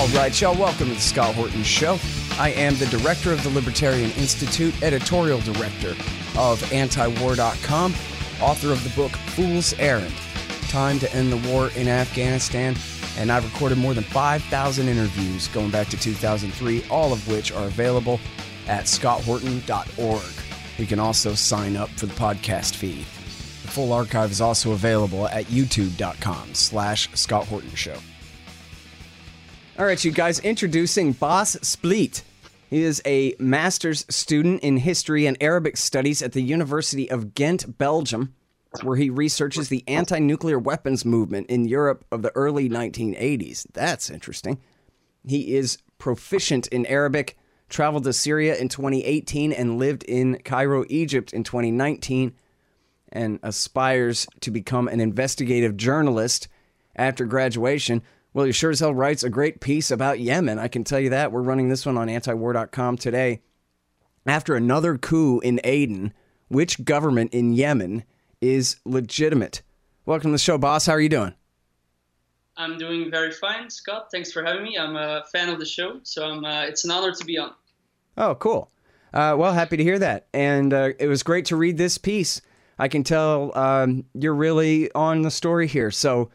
All right, y'all, welcome to the Scott Horton Show. I am the director of the Libertarian Institute, editorial director of antiwar.com, author of the book Fool's Errand, Time to End the War in Afghanistan, and I've recorded more than 5,000 interviews going back to 2003, all of which are available at scotthorton.org. You can also sign up for the podcast feed. The full archive is also available at youtube.com/Scott Horton Show. All right, you guys, introducing Bas Split. He is a master's student in history and Arabic studies at the University of Ghent, Belgium, where he researches the anti-nuclear weapons movement in Europe of the early 1980s. That's interesting. He is proficient in Arabic, traveled to Syria in 2018, and lived in Cairo, Egypt in 2019, and aspires to become an investigative journalist after graduation. Well, he sure as hell writes a great piece about Yemen. I can tell you that. We're running this one on antiwar.com today. After another coup in Aden, which government in Yemen is legitimate? Welcome to the show, Bas. How are you doing? I'm doing very fine, Scott. Thanks for having me. I'm a fan of the show, so it's an honor to be on. Oh, cool. Well, happy to hear that. And it was great to read this piece. I can tell you're really on the story here. So,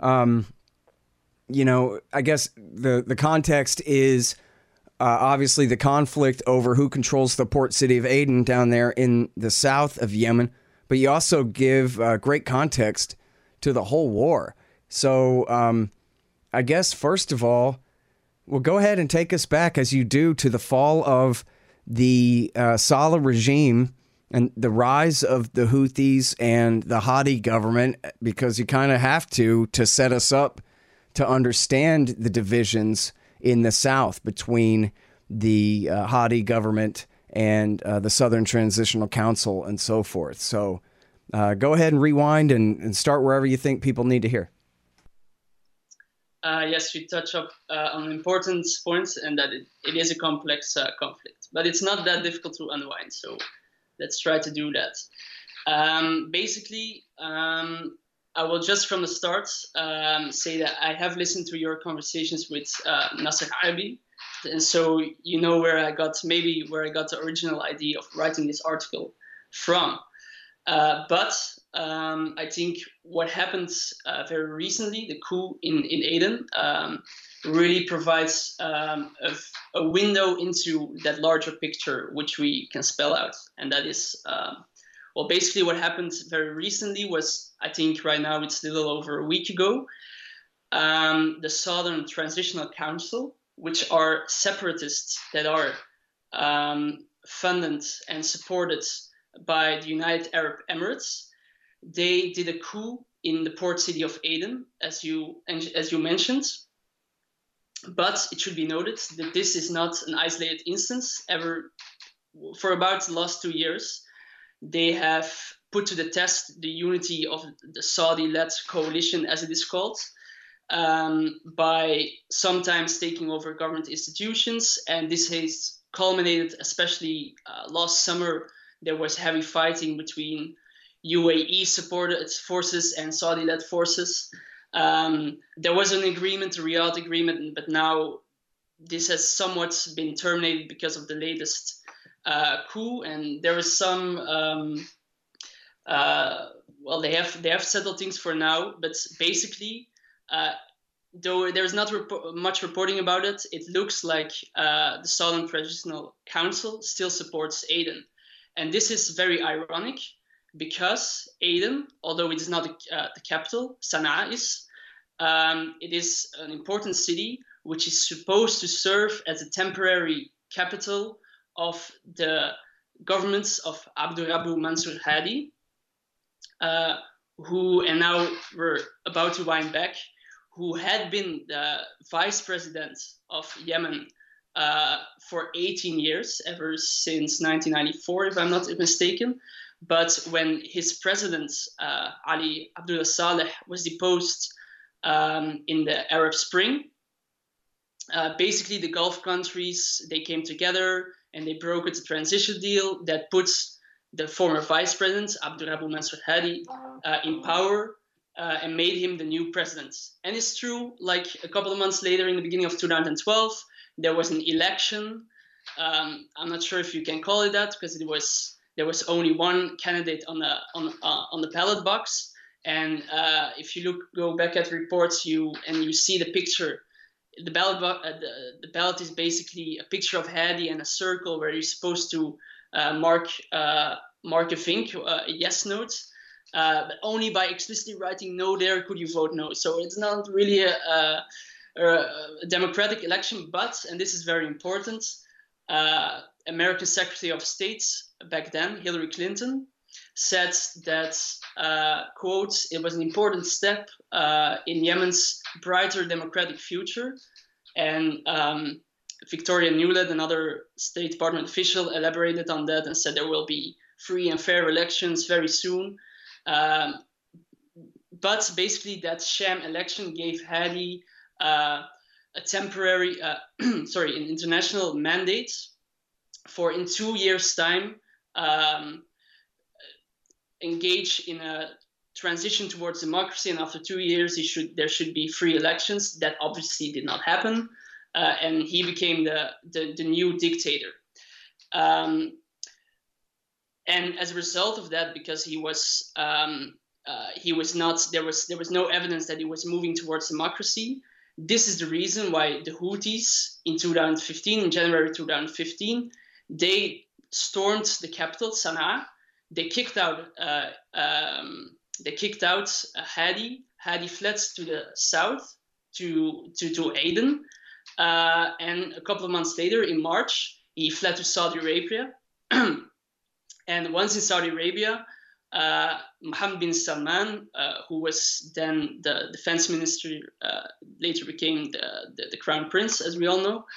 I guess the context is obviously the conflict over who controls the port city of Aden down there in the south of Yemen. But you also give great context to the whole war. So I guess, first of all, well, go ahead and take us back, as you do, to the fall of the Saleh regime and the rise of the Houthis and the Hadi government, because you kind of have to set us up to understand the divisions in the south between the Hadi government and the Southern Transitional Council and so forth. So go ahead and rewind and start wherever you think people need to hear. Yes, you touch up on important points, and that it is a complex conflict. But it's not that difficult to unwind, so let's try to do that. I will just from the start say that I have listened to your conversations with Nasser Arabi, and so you know where I got the original idea of writing this article from. But I think what happened very recently, the coup in Aden, really provides a window into that larger picture, which we can spell out. And that is, basically what happened very recently was, I think right now it's a little over a week ago, the Southern Transitional Council, which are separatists that are funded and supported by the United Arab Emirates, they did a coup in the port city of Aden, as you mentioned. But it should be noted that this is not an isolated instance. For about the last 2 years, they have put to the test the unity of the Saudi-led coalition, as it is called, by sometimes taking over government institutions. And this has culminated, especially last summer. There was heavy fighting between UAE-supported forces and Saudi-led forces. There was an agreement, a Riyadh agreement, but now this has somewhat been terminated because of the latest coup. And there is some, they have settled things for now, but basically, though there's not much reporting about it, it looks like the Southern Transitional Council still supports Aden. And this is very ironic because Aden, although it is not the capital, Sana'a is, it is an important city which is supposed to serve as a temporary capital of the governments of Abdurabu Mansur Hadi, who, and now we're about to wind back, who had been the vice president of Yemen for 18 years, ever since 1994, if I'm not mistaken. But when his president, Ali Abdullah Saleh, was deposed in the Arab Spring, basically the Gulf countries, they came together and they brokered a transition deal that puts the former vice president, Abdurabu Mansur Hadi, in power and made him the new president. And it's true, like a couple of months later, in the beginning of 2012, there was an election. I'm not sure if you can call it that, because there was only one candidate on the ballot box. And if you go back at reports, you see the picture. The ballot is basically a picture of Hadi and a circle where you're supposed to mark a Vink, a yes note. But only by explicitly writing no there could you vote no. So it's not really a democratic election. But, and this is very important, American Secretary of State back then, Hillary Clinton, said that, quote, it was an important step in Yemen's brighter democratic future. And Victoria Nuland, another State Department official, elaborated on that and said there will be free and fair elections very soon. But basically that sham election gave Hadi a temporary, an international mandate for in 2 years' time engage in a transition towards democracy, and after 2 years there should be free elections. That obviously did not happen, and he became the new dictator. And as a result of that, because he was not, there was no evidence that he was moving towards democracy. This is the reason why the Houthis in January 2015, they stormed the capital, Sana'a. They kicked out Hadi. Hadi fled to the south to Aden, and a couple of months later, in March, he fled to Saudi Arabia. And once in Saudi Arabia, Mohammed bin Salman, who was then the defense minister, later became the crown prince, as we all know.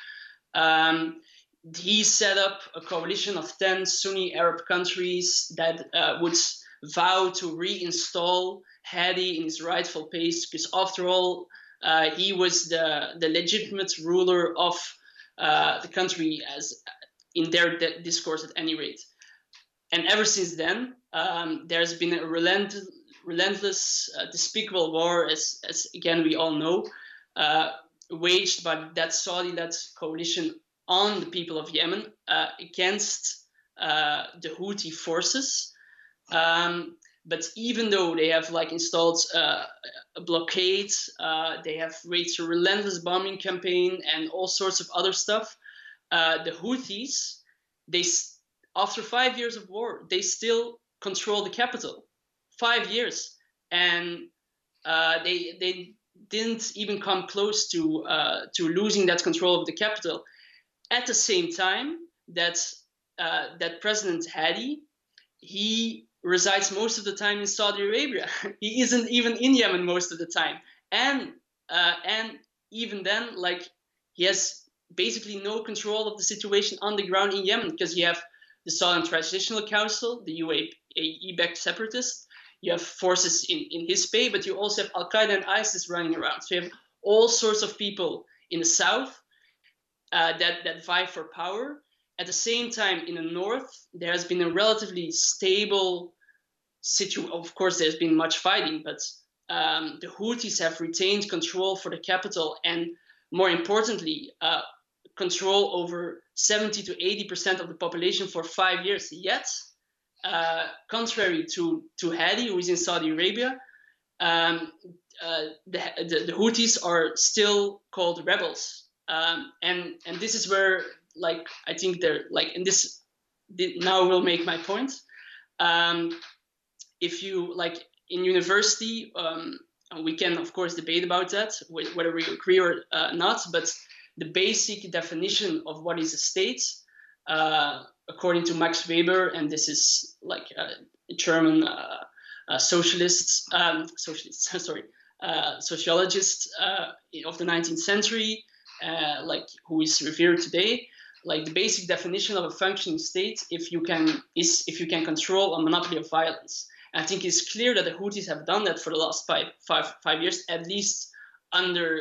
He set up a coalition of 10 Sunni Arab countries that would vow to reinstall Hadi in his rightful place, because after all, he was the legitimate ruler of the country, as in their discourse at any rate. And ever since then, there's been a relentless, despicable war, as again we all know, waged by that Saudi-led coalition on the people of Yemen against the Houthi forces. But even though they have installed a blockade, they have waged a relentless bombing campaign and all sorts of other stuff, the Houthis, after 5 years of war, they still control the capital. 5 years, and they didn't even come close to losing that control of the capital. At the same time, that President Hadi, he resides most of the time in Saudi Arabia. He isn't even in Yemen most of the time, and even then, he has basically no control of the situation on the ground in Yemen, because you have the Southern Transitional Council, the UAE-backed separatists. You have forces in his pay, but you also have Al-Qaeda and ISIS running around. So you have all sorts of people in the south that vie for power. At the same time, in the north, there has been a relatively stable situation. Of course, there's been much fighting, but the Houthis have retained control for the capital, and more importantly, control over 70 to 80% of the population for 5 years. Yet, contrary to Hadi, who is in Saudi Arabia, the Houthis are still called rebels. And this is where, I think they're and this now will make my point. If you in university, we can of course debate about that, whether we agree or not, but the basic definition of what is a state, according to Max Weber, and this is a German sociologist of the 19th century, who is revered today. The basic definition of a functioning state, if you can control a monopoly of violence. And I think it's clear that the Houthis have done that for the last five years, at least under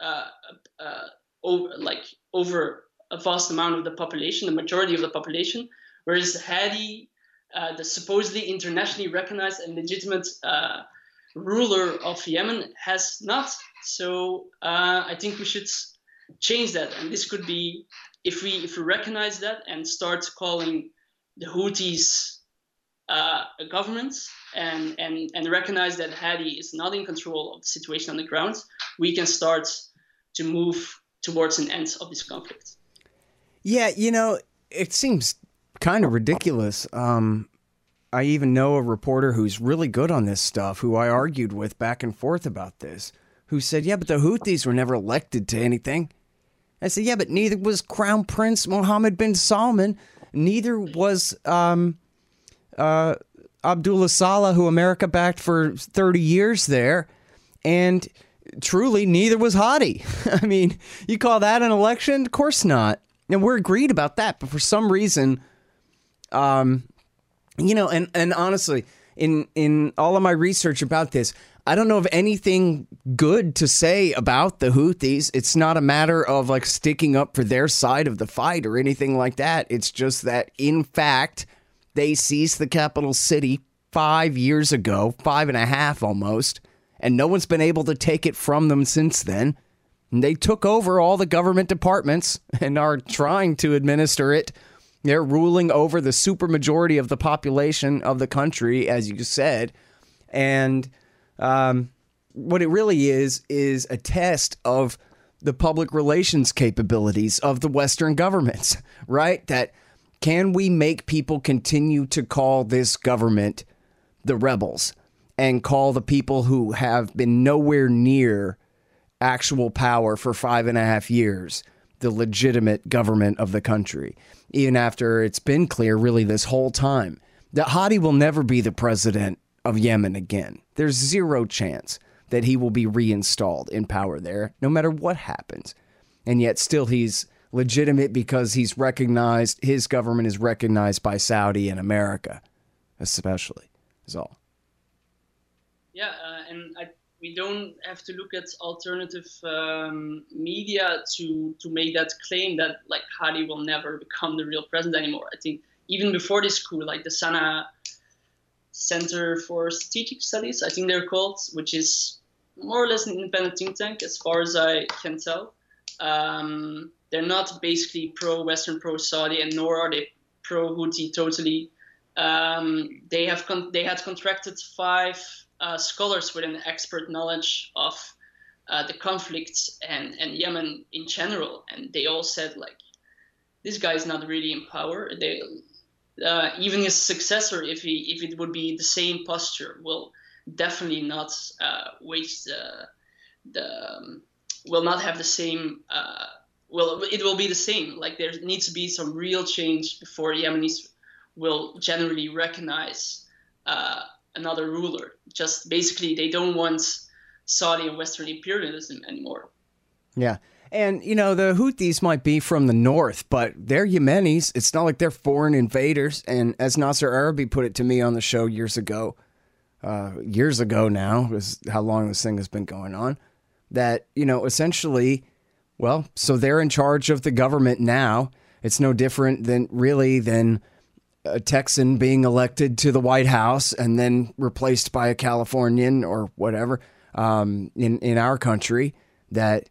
over a vast amount of the population, the majority of the population, whereas Hadi, the supposedly internationally recognized and legitimate ruler of Yemen has not. So I think we should change that, and this could be if we recognize that and start calling the Houthis a government and recognize that Hadi is not in control of the situation on the ground, we can start to move towards an end of this conflict. Yeah, it seems kind of ridiculous. I even know a reporter who's really good on this stuff, who I argued with back and forth about this, who said, yeah, but the Houthis were never elected to anything. I said, yeah, but neither was Crown Prince Mohammed bin Salman. Neither was Abdullah Saleh, who America backed for 30 years there. And truly, neither was Hadi. I mean, you call that an election? Of course not. And we're agreed about that. But for some reason, and honestly, in all of my research about this, I don't know of anything good to say about the Houthis. It's not a matter of like sticking up for their side of the fight or anything like that. It's just that, in fact, they seized the capital city 5 years ago, 5.5 almost, and no one's been able to take it from them since then. And they took over all the government departments and are trying to administer it. They're ruling over the supermajority of the population of the country, as you said. And what it really is a test of the public relations capabilities of the Western governments, right? That can we make people continue to call this government the rebels and call the people who have been nowhere near actual power for 5.5 years the legitimate government of the country, even after it's been clear really this whole time that Hadi will never be the president of Yemen again. There's zero chance that he will be reinstalled in power there, no matter what happens. And yet still he's legitimate because he's recognized, his government is recognized by Saudi and America, especially, is all. Yeah, we don't have to look at alternative media to make that claim that like Hadi will never become the real president anymore. I think even before this coup, like the Sana Center for Strategic Studies, I think they're called, which is more or less an independent think tank as far as I can tell. They're not basically pro-Western, pro-Saudi, and nor are they pro-Houthi totally. They had contracted 5 scholars with an expert knowledge of the conflict and Yemen in general, and they all said like, this guy is not really in power. Even his successor, if it would be the same posture, will definitely not will not have the same. It will be the same. Like there needs to be some real change before Yemenis will generally recognize another ruler. Just basically, they don't want Saudi and Western imperialism anymore. Yeah. And, the Houthis might be from the north, but they're Yemenis. It's not like they're foreign invaders. And as Nasser Arabi put it to me on the show years ago now, is how long this thing has been going on, that, essentially, well, so they're in charge of the government now. It's no different than a Texan being elected to the White House and then replaced by a Californian or whatever in our country, that,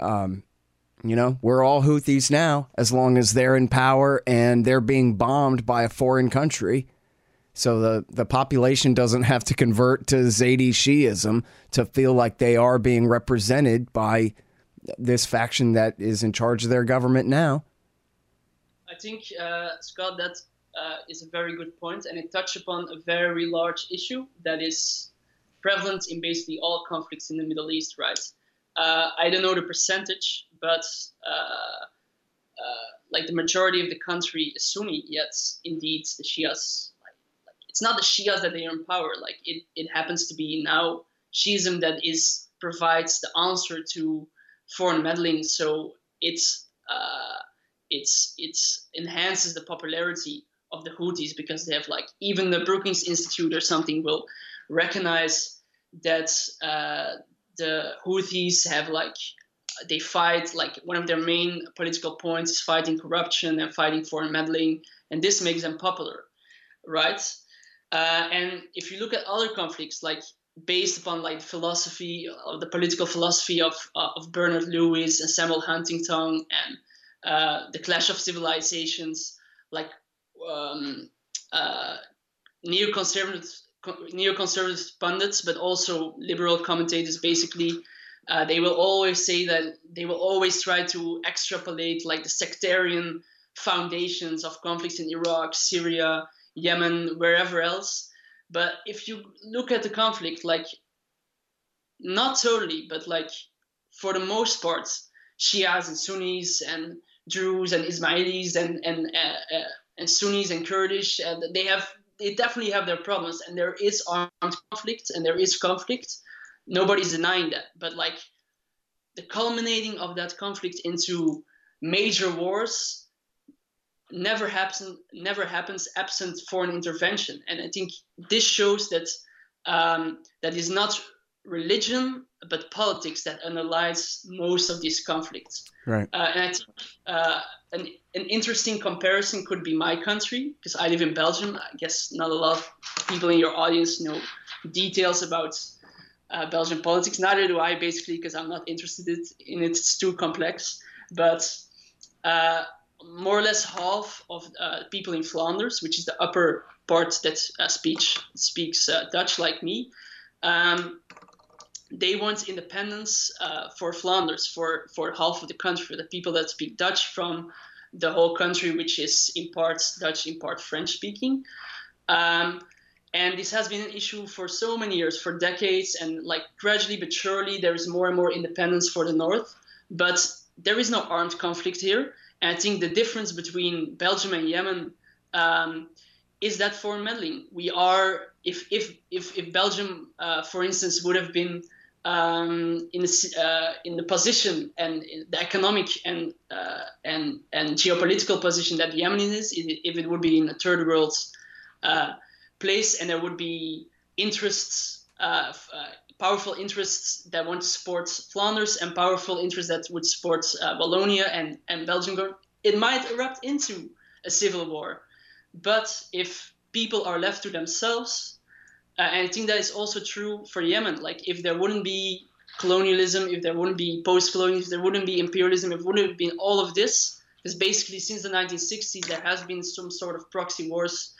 we're all Houthis now, as long as they're in power and they're being bombed by a foreign country. So the population doesn't have to convert to Zaidi Shi'ism to feel like they are being represented by this faction that is in charge of their government now. I think, Scott, that is a very good point, and it touched upon a very large issue that is prevalent in basically all conflicts in the Middle East, right? I don't know the percentage, but like the majority of the country is Sunni, yet indeed the Shias, like it's not the Shias that they are in power. Like it happens to be now Shiism that provides the answer to foreign meddling. So it enhances the popularity of the Houthis because they have like even the Brookings Institute or something will recognize that the Houthis have like they fight like one of their main political points is fighting corruption and fighting foreign meddling, and this makes them popular, right? And if you look at other conflicts, like based upon like the political philosophy of Bernard Lewis and Samuel Huntington, and the Clash of Civilizations, like neoconservative pundits, but also liberal commentators. Basically, they will always say that they will always try to extrapolate like the sectarian foundations of conflicts in Iraq, Syria, Yemen, wherever else. But if you look at the conflict, like not totally, but like for the most part, Shias and Sunnis and Druze and Ismailis and Sunnis and Kurdish, they definitely have their problems, and there is armed conflict and there is conflict. Nobody's denying that. But like the culminating of that conflict into major wars never happens absent foreign intervention. And I think this shows that that is not religion but politics that underlies most of these conflicts. Right. And I think an interesting comparison could be my country, because I live in Belgium. I guess not a lot of people in your audience know details about Belgian politics. Neither do I, basically, because I'm not interested in it. It's too complex. But more or less half of people in Flanders, which is the upper part that speaks Dutch like me, they want independence for Flanders, for half of the country, for the people that speak Dutch from the whole country, which is in part Dutch, in part French speaking. And this has been an issue for so many years, for decades, and like gradually but surely there is more and more independence for the north. But there is no armed conflict here. And I think the difference between Belgium and Yemen is that foreign meddling. We are, if Belgium, for instance, would have been in the position and in the economic and geopolitical position that Yemen is, if it would be in a third world place, and there would be interests, powerful interests that want to support Flanders and powerful interests that would support Wallonia and Belgium, it might erupt into a civil war. But if people are left to themselves, and I think that is also true for Yemen, like if there wouldn't be colonialism, if there wouldn't be post-colonialism, if there wouldn't be imperialism, if there wouldn't have been all of this, because basically since the 1960s there has been some sort of proxy wars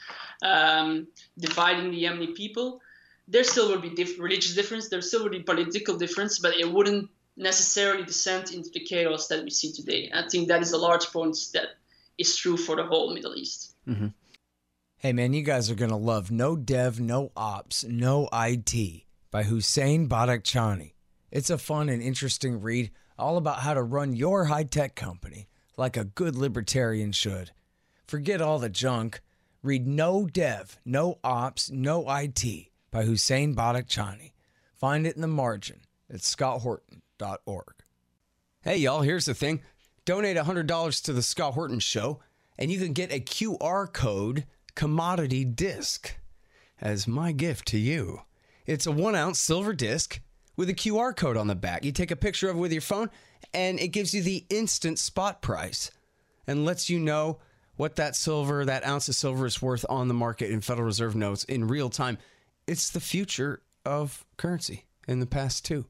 dividing the Yemeni people. There still would be religious difference, there still would be political difference, but it wouldn't necessarily descend into the chaos that we see today. And I think that is a large point that is true for the whole Middle East. Mm-hmm. Hey man, you guys are going to love No Dev, No Ops, No IT by Hussein Badakhshani. It's a fun and interesting read all about how to run your high-tech company like a good libertarian should. Forget all the junk. Read No Dev, No Ops, No IT by Hussein Badakhshani. Find it in the margin at scotthorton.org. Hey, y'all, here's the thing. Donate $100 to the Scott Horton Show, and you can get a QR code commodity disc as my gift to you. It's a 1-ounce silver disc with a QR code on the back. You take a picture of it with your phone, and it gives you the instant spot price and lets you know what that ounce of silver is worth on the market in Federal Reserve notes in real time. It's the future of currency in the past too.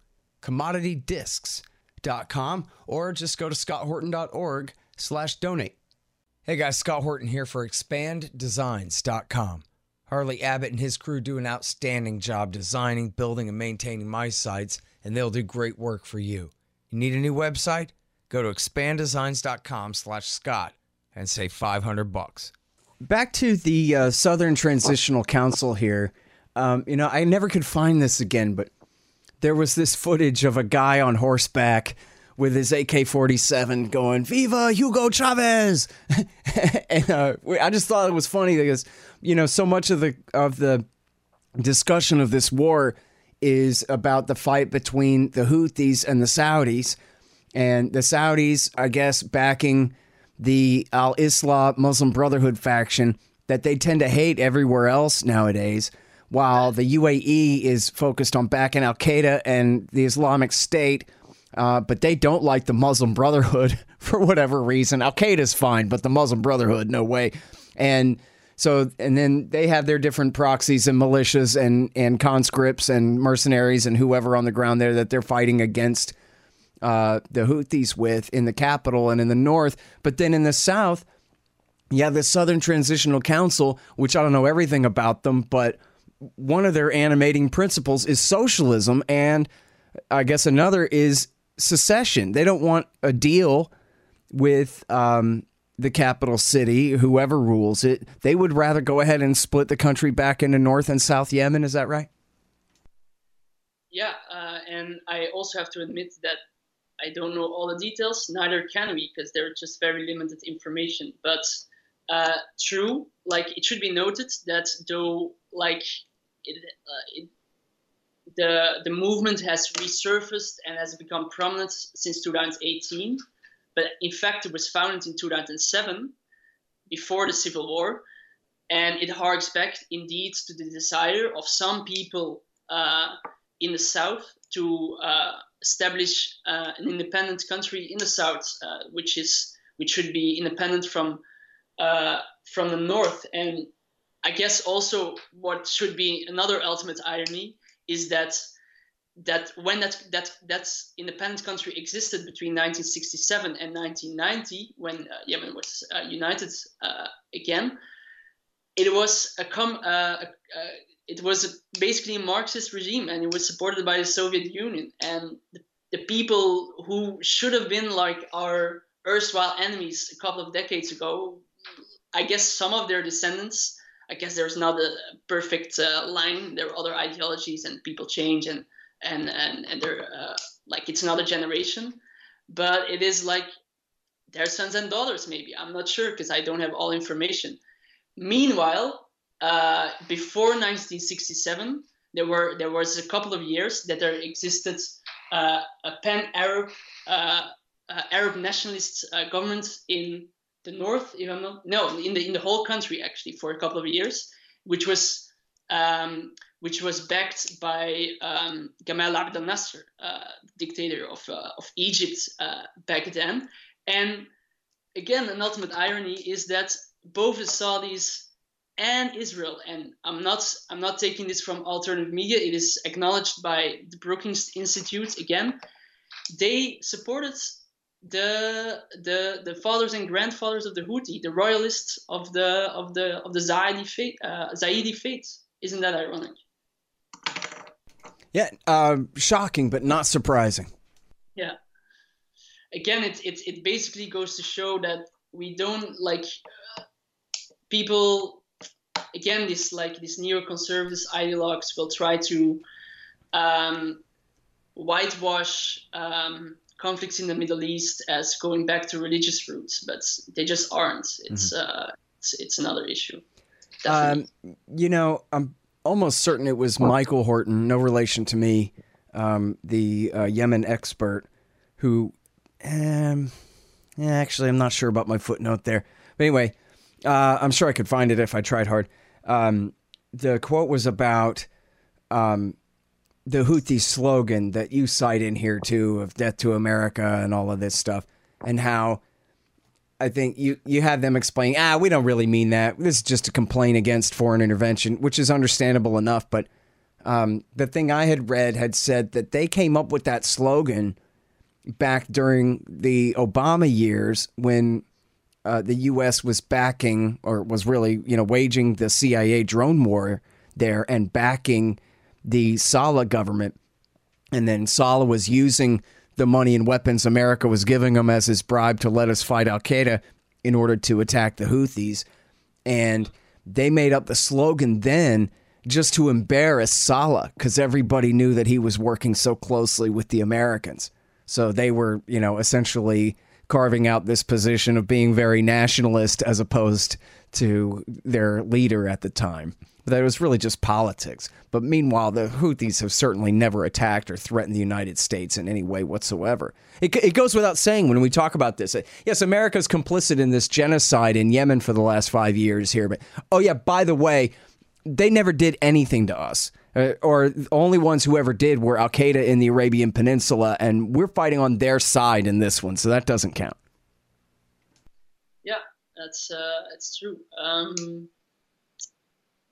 CommodityDiscs.com, or just go to scotthorton.org/donate. Hey guys, Scott Horton here for ExpandDesigns.com. Harley Abbott and his crew do an outstanding job designing, building, and maintaining my sites, and they'll do great work for you. You need a new website? Go to ExpandDesigns.com/Scott and save $500. Back to the Southern Transitional Council here. I never could find this again, but there was this footage of a guy on horseback with his AK-47 going, "Viva Hugo Chavez!" And I just thought it was funny because, so much of the discussion of this war is about the fight between the Houthis and the Saudis. And the Saudis, I guess, backing the Al-Islah Muslim Brotherhood faction that they tend to hate everywhere else nowadays, while the UAE is focused on backing Al-Qaeda and the Islamic State, but they don't like the Muslim Brotherhood for whatever reason. Al-Qaeda's fine, but the Muslim Brotherhood, no way. And So, and then they have their different proxies and militias and conscripts and mercenaries and whoever on the ground there that they're fighting against the Houthis with in the capital and in the north. But then in the south, the Southern Transitional Council, which I don't know everything about them, but one of their animating principles is socialism, and I guess another is secession. They don't want a deal with the capital city, whoever rules it. They would rather go ahead and split the country back into North and South Yemen. Is that right? Yeah, and I also have to admit that I don't know all the details. Neither can we, because they're just very limited information. But true, like it should be noted that though, like the movement has resurfaced and has become prominent since 2018. But in fact, it was founded in 2007, before the Civil War, and it harks back indeed to the desire of some people in the South to establish an independent country in the South, which should be independent from the North. And I guess also what should be another ultimate irony is that when that independent country existed between 1967 and 1990, when Yemen was united again, it was basically a Marxist regime, and it was supported by the Soviet Union. And the people who should have been like our erstwhile enemies a couple of decades ago, I guess some of their descendants, I guess there's not a perfect line. There are other ideologies, and people change, and they're like it's another generation. But it is like their sons and daughters, maybe. I'm not sure because I don't have all information. Meanwhile, before 1967, there was a couple of years that there existed a pan-Arab Arab nationalist government in the north, if I'm not, no, in the whole country actually for a couple of years, which was backed by Gamal Abdel Nasser, dictator of Egypt back then. And again, an ultimate irony is that both the Saudis and Israel, and I'm not taking this from alternative media, it is acknowledged by the Brookings Institute again, they supported the fathers and grandfathers of the Houthi, the royalists of the Zaidi faith. Isn't that ironic? Yeah, shocking, but not surprising. Yeah. Again, it basically goes to show that we don't like people. Again, these neoconservative ideologues will try to whitewash conflicts in the Middle East as going back to religious roots, but they just aren't. It's another issue. I'm almost certain it was Michael Horton, no relation to me, the Yemen expert, who, actually, I'm not sure about my footnote there. But anyway, I'm sure I could find it if I tried hard. The quote was about the Houthi slogan that you cite in here too, of death to America and all of this stuff, and how I think you had them explain, we don't really mean that. This is just a complaint against foreign intervention, which is understandable enough. But the thing I had read had said that they came up with that slogan back during the Obama years when the U.S. was backing, or was really, waging the CIA drone war there and backing the Saleh government. And then Saleh was using the money and weapons America was giving him as his bribe to let us fight al-Qaeda in order to attack the Houthis. And they made up the slogan then just to embarrass Saleh, because everybody knew that he was working so closely with the Americans. So they were, essentially carving out this position of being very nationalist as opposed to their leader at the time. But that was really just politics. But meanwhile, the Houthis have certainly never attacked or threatened the United States in any way whatsoever. It goes without saying when we talk about this. Yes, America's complicit in this genocide in Yemen for the last 5 years here. But, oh yeah, by the way, they never did anything to us. Or the only ones who ever did were al-Qaeda in the Arabian Peninsula, and we're fighting on their side in this one, so that doesn't count. Yeah, that's true.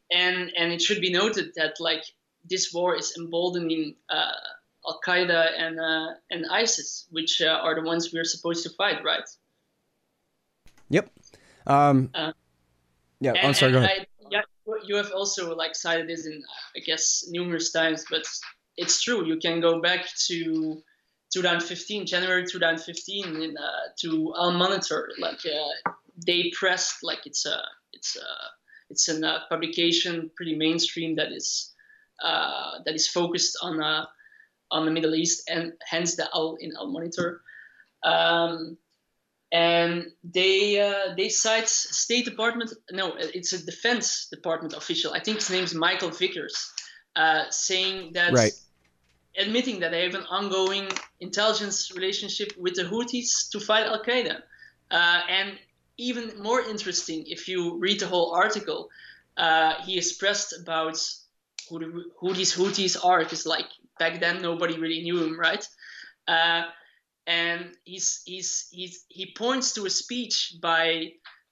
and it should be noted that like this war is emboldening Al Qaeda and ISIS, which are the ones we're supposed to fight, right? Yep. Yeah. I'm sorry. Go ahead. You have also like cited this in, I guess, numerous times, but it's true. You can go back to 2015, January 2015, to Al Monitor. Like they pressed, like it's a publication, pretty mainstream, that is focused on the Middle East, and hence the Al in Al Monitor. And they cite State Department. No, it's a Defense Department official. I think his name is Michael Vickers, saying that, right, admitting that they have an ongoing intelligence relationship with the Houthis to fight Al Qaeda. And even more interesting, if you read the whole article, he expressed about who these Houthis are, because like back then nobody really knew him, right? And he points to a speech by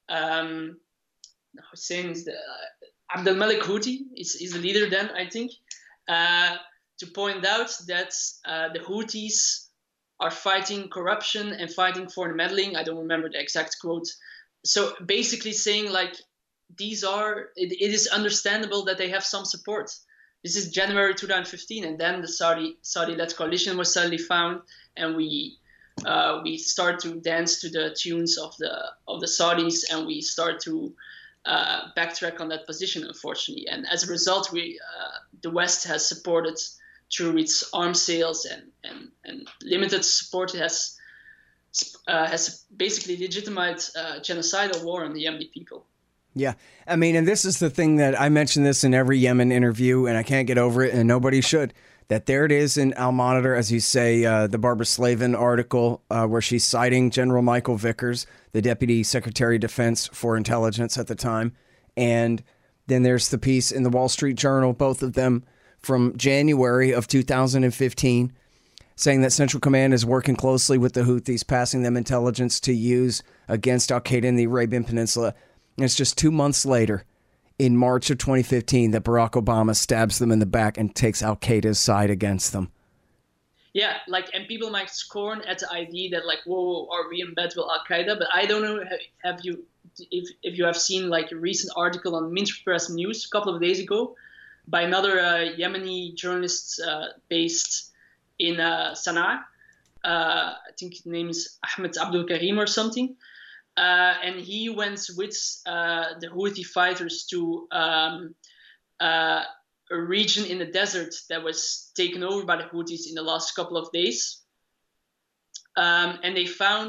Hussein is Abdel Malik Houthi is the leader then, I think, to point out that the Houthis are fighting corruption and fighting foreign meddling. I don't remember the exact quote. So basically saying like it is understandable that they have some support. This is January 2015, and then the Saudi-led coalition was suddenly found, and we start to dance to the tunes of the Saudis, and we start to backtrack on that position, unfortunately. And as a result, the West has supported through its arms sales and limited support has basically legitimized genocidal war on the Yemeni people. Yeah. I mean, and this is the thing that I mention this in every Yemen interview, and I can't get over it, and nobody should, that there it is in Al Monitor, as you say, the Barbara Slavin article, where she's citing General Michael Vickers, the Deputy Secretary of Defense for Intelligence at the time. And then there's the piece in the Wall Street Journal, both of them from January of 2015, saying that Central Command is working closely with the Houthis, passing them intelligence to use against al-Qaeda in the Arabian Peninsula. And it's just 2 months later, in March of 2015, that Barack Obama stabs them in the back and takes al-Qaeda's side against them. Yeah, like, and people might scorn at the idea that, like, whoa, are we in bed with al-Qaeda? But I don't know, if you have seen, like, a recent article on Minsk Press News a couple of days ago by another Yemeni journalist based in Sana'a. I think his name is Ahmed Abdul Karim or something. And he went with the Houthi fighters to a region in the desert that was taken over by the Houthis in the last couple of days. And they found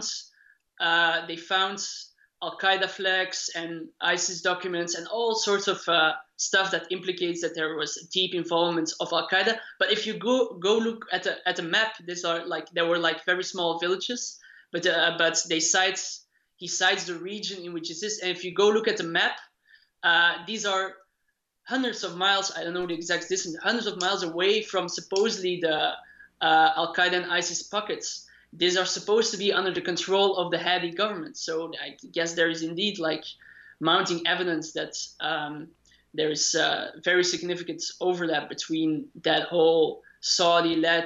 Al-Qaeda flags and ISIS documents and all sorts of stuff that implicates that there was deep involvement of Al-Qaeda. But if you go look at the map, there were like very small villages, but he cites the region in which it is. And if you go look at the map, these are hundreds of miles, I don't know the exact distance, hundreds of miles away from supposedly the Al-Qaeda and ISIS pockets. These are supposed to be under the control of the Hadi government. So I guess there is indeed like mounting evidence that there is very significant overlap between that whole Saudi-led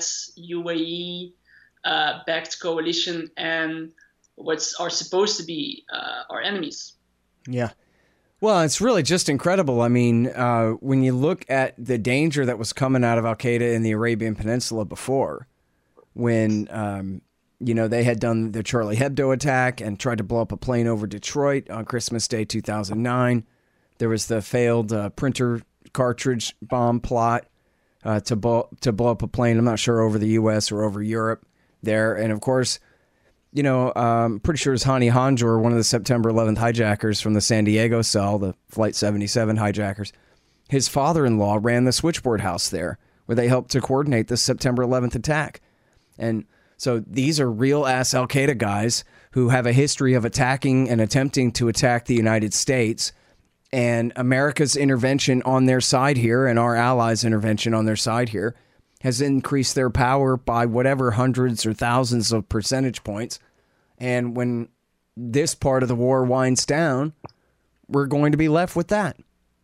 UAE-backed coalition and what are supposed to be our enemies. Yeah. Well, it's really just incredible. I mean, when you look at the danger that was coming out of al-Qaeda in the Arabian Peninsula before, when, they had done the Charlie Hebdo attack and tried to blow up a plane over Detroit on Christmas Day 2009. There was the failed printer cartridge bomb plot to blow up a plane, I'm not sure, over the U.S. or over Europe there. And, of course, I'm pretty sure it was Hani Hanjour, one of the September 11th hijackers from the San Diego cell, the Flight 77 hijackers. His father-in-law ran the switchboard house there, where they helped to coordinate the September 11th attack. And so these are real-ass al-Qaeda guys who have a history of attacking and attempting to attack the United States. And America's intervention on their side here, and our allies' intervention on their side here, has increased their power by whatever hundreds or thousands of percentage points. And when this part of the war winds down, we're going to be left with that.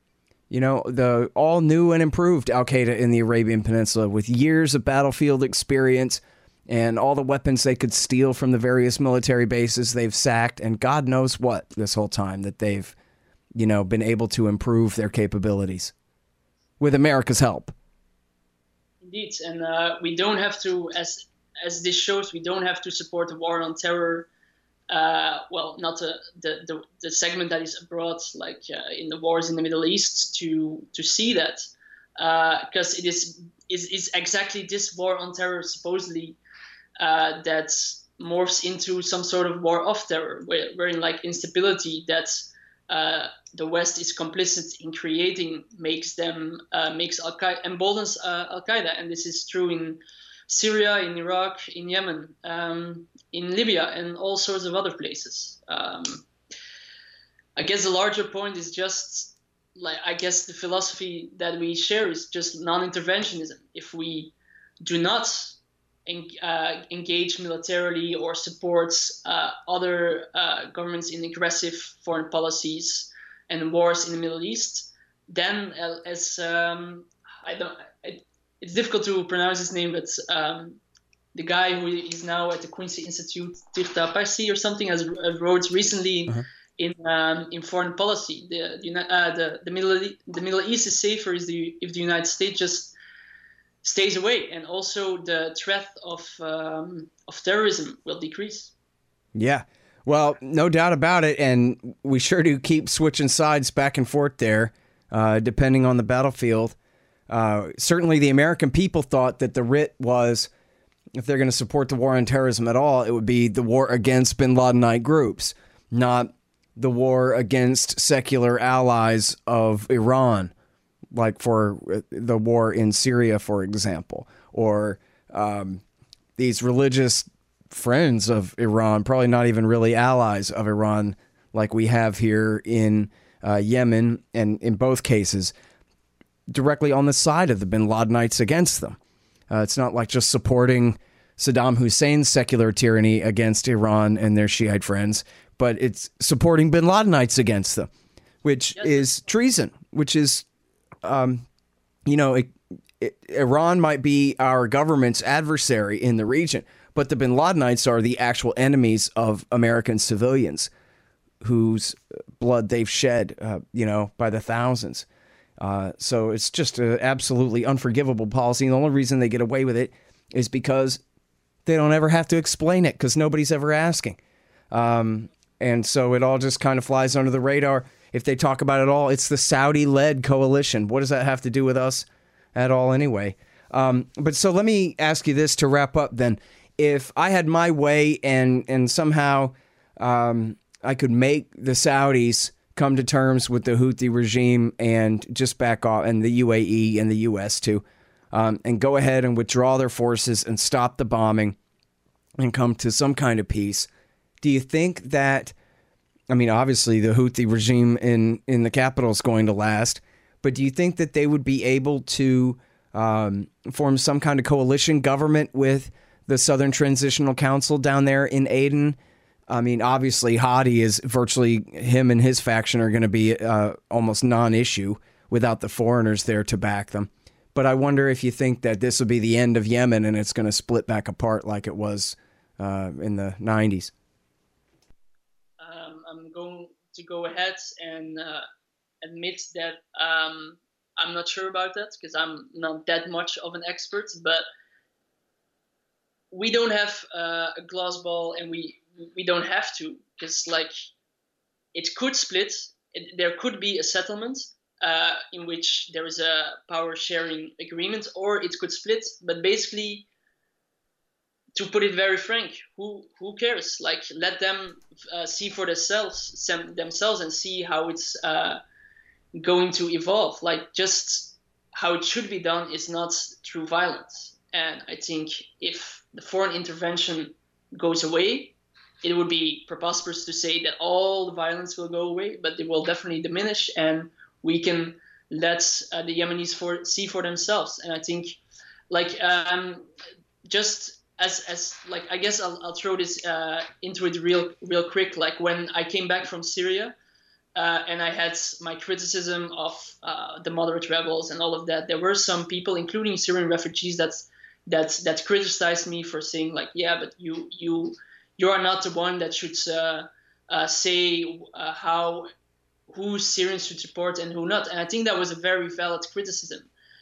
You know, the all new and improved Al-Qaeda in the Arabian Peninsula with years of battlefield experience and all the weapons they could steal from the various military bases they've sacked, and God knows what this whole time that they've, you know, been able to improve their capabilities with America's help. Indeed, and we don't have to, as this shows, we don't have to support the war on terror. Well, not the segment that is abroad, like in the wars in the Middle East, to see that, because it is exactly this war on terror supposedly that morphs into some sort of war of terror, wherein like instability that the West is complicit in creating makes Al-Qaeda, emboldens Al-Qaeda, and this is true in Syria, in Iraq, in Yemen, in Libya, and all sorts of other places. I guess the larger point is just like, I guess the philosophy that we share is just non-interventionism. If we do not engage militarily or support other governments in aggressive foreign policies and wars in the Middle East, then it's difficult to pronounce his name, but the guy who is now at the Quincy Institute, Tirta Parsi or something, has wrote recently in foreign policy. The Middle East is safer if the United States just stays away, and also the threat of terrorism will decrease. Yeah, well, no doubt about it, and we sure do keep switching sides back and forth there, depending on the battlefield. Certainly the American people thought that the writ was, if they're going to support the war on terrorism at all, it would be the war against bin Ladenite groups, not the war against secular allies of Iran, like for the war in Syria, for example, or these religious friends of Iran, probably not even really allies of Iran, like we have here in Yemen, and in both cases, directly on the side of the bin Ladenites against them. It's not like just supporting Saddam Hussein's secular tyranny against Iran and their Shiite friends, but it's supporting bin Ladenites against them, which is treason, which is, Iran might be our government's adversary in the region, but the bin Ladenites are the actual enemies of American civilians whose blood they've shed, by the thousands. So it's just an absolutely unforgivable policy. And the only reason they get away with it is because they don't ever have to explain it, because nobody's ever asking. And so it all just kind of flies under the radar. If they talk about it all, it's the Saudi-led coalition. What does that have to do with us at all anyway? But so let me ask you this to wrap up then. If I had my way and somehow I could make the Saudis come to terms with the Houthi regime and just back off, and the UAE and the U.S. too, and go ahead and withdraw their forces and stop the bombing and come to some kind of peace, do you think that, I mean, obviously the Houthi regime in the capital is going to last, but do you think that they would be able to form some kind of coalition government with the Southern Transitional Council down there in Aden? I mean, obviously, Hadi is virtually, him and his faction are going to be almost non-issue without the foreigners there to back them. But I wonder if you think that this will be the end of Yemen and it's going to split back apart like it was in the 90s. I'm going to go ahead and admit that I'm not sure about that, because I'm not that much of an expert, but we don't have a glass ball, and we don't have to, because like it could split. There could be a settlement in which there is a power sharing agreement, or it could split. But basically, to put it very frank, who cares? Like, let them see for themselves and see how it's going to evolve. Like, just how it should be done is not through violence. And I think if the foreign intervention goes away, it would be preposterous to say that all the violence will go away, but it will definitely diminish, and we can let the Yemenis see for themselves. And I think, like, just as like, I guess I'll throw this into it real quick. Like, when I came back from Syria, and I had my criticism of the moderate rebels and all of that, there were some people, including Syrian refugees, that criticized me for saying like, yeah, but you are not the one that should say who Syrians should support and who not. And I think that was a very valid criticism.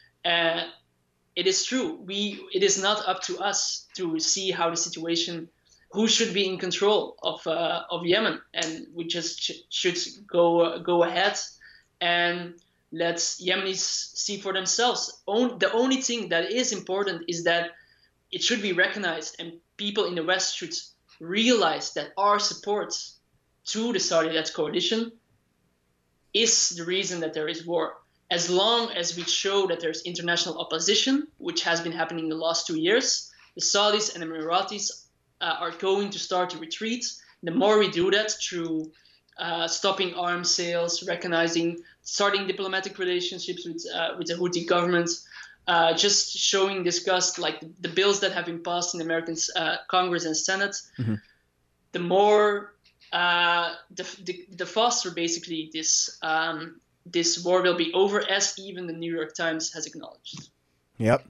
It is true. It is not up to us to see how the situation, who should be in control of Yemen, and we just should go ahead and let Yemenis see for themselves. The only thing that is important is that it should be recognized, and people in the West should realize that our support to the Saudi-led coalition is the reason that there is war. As long as we show that there's international opposition, which has been happening in the last 2 years, the Saudis and the Emiratis are going to start to retreat. The more we do that through stopping arms sales, starting diplomatic relationships with the Houthi government, just showing disgust, like the bills that have been passed in the American Congress and Senate, mm-hmm. the more, the faster basically this war will be over, as even the New York Times has acknowledged. Yep.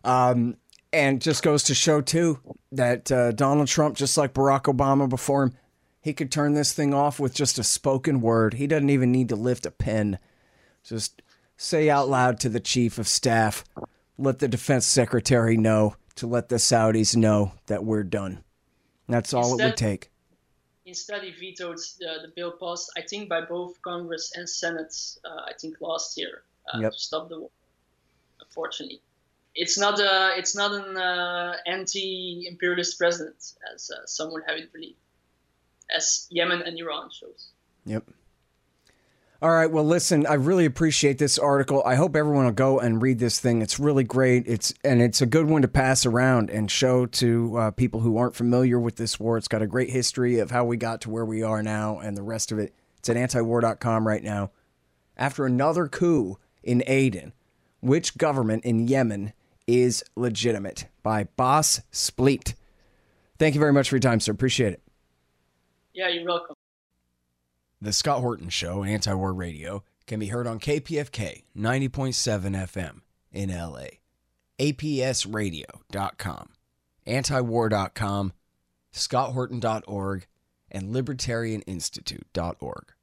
And just goes to show, too, that Donald Trump, just like Barack Obama before him, he could turn this thing off with just a spoken word. He doesn't even need to lift a pen. Just say out loud to the chief of staff, let the defense secretary know, to let the Saudis know that we're done. That's all it would take. Instead, he vetoed the bill passed, I think, by both Congress and Senate, I think last year, to stop the war, unfortunately. It's not an anti-imperialist president, as some would have it believe, as Yemen and Iran shows. Yep. All right. Well, listen, I really appreciate this article. I hope everyone will go and read this thing. It's really great. It's a good one to pass around and show to people who aren't familiar with this war. It's got a great history of how we got to where we are now and the rest of it. It's at antiwar.com right now. After another coup in Aden, which government in Yemen is legitimate? By Bas Spleet. Thank you very much for your time, sir. Appreciate it. Yeah, you're welcome. The Scott Horton Show, Anti-War Radio, can be heard on KPFK 90.7 FM in LA, APSradio.com, antiwar.com, scotthorton.org, and libertarianinstitute.org.